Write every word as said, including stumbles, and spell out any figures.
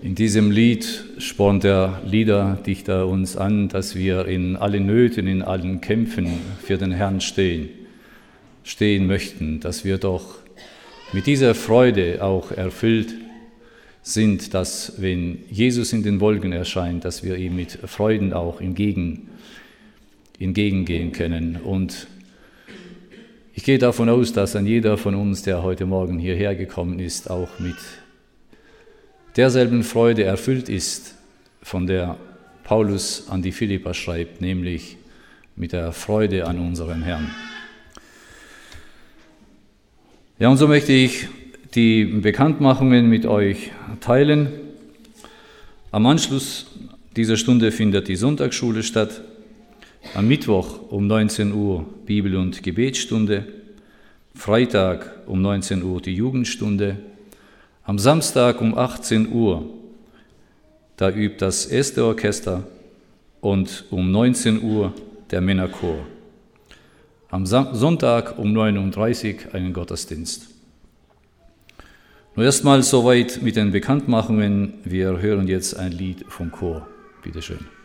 In diesem Lied spornt der Liederdichter uns an, dass wir in allen Nöten, in allen Kämpfen für den Herrn stehen, stehen möchten, dass wir doch mit dieser Freude auch erfüllt sind, dass, wenn Jesus in den Wolken erscheint, dass wir ihm mit Freuden auch entgegen, entgegengehen können. Und ich gehe davon aus, dass an jeder von uns, der heute Morgen hierher gekommen ist, auch mit derselben Freude erfüllt ist, von der Paulus an die Philipper schreibt, nämlich mit der Freude an unserem Herrn. Ja, und so möchte ich die Bekanntmachungen mit euch teilen. Am Anschluss dieser Stunde findet die Sonntagsschule statt. Am Mittwoch um neunzehn Uhr Bibel- und Gebetsstunde. Freitag um neunzehn Uhr die Jugendstunde. Am Samstag um achtzehn Uhr, da übt das erste Orchester und um neunzehn Uhr der Männerchor. Am Sonntag um neun Uhr dreißig einen Gottesdienst. Nur erstmal soweit mit den Bekanntmachungen. Wir hören jetzt ein Lied vom Chor. Bitte schön.